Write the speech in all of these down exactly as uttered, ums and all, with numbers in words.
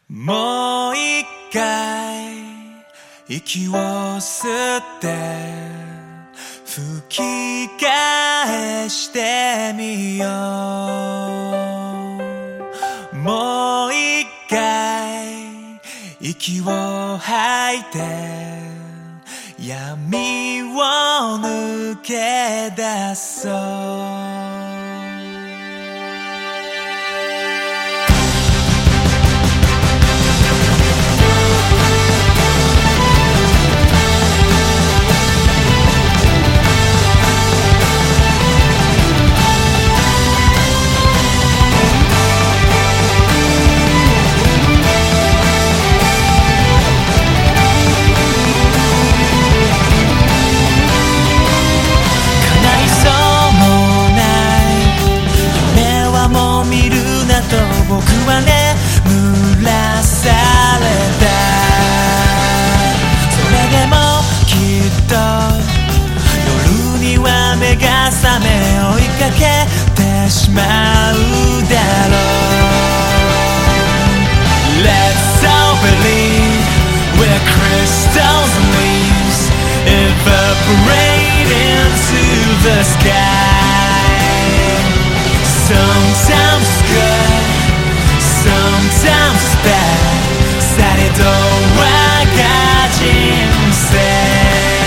もう一回息を吸って吹き返してみよう。もう一回息を吐いて闇を抜け出そう。僕はね濡らされた。それでもきっと夜には目が覚め追いかけてしまうだろう。 Let's all believe we're crystals and leaves evaporate into the sky. Sometimes good, sometimes bad. されど我が人生。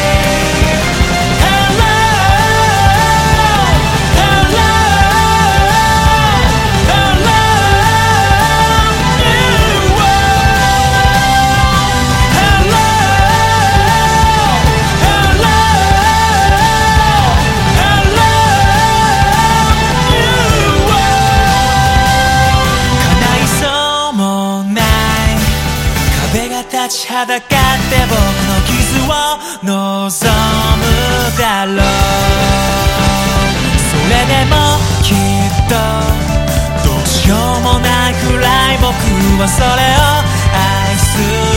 立ちはだかって僕の傷を望むだろう。それでもきっとどうしようもないくらい僕はそれを愛する。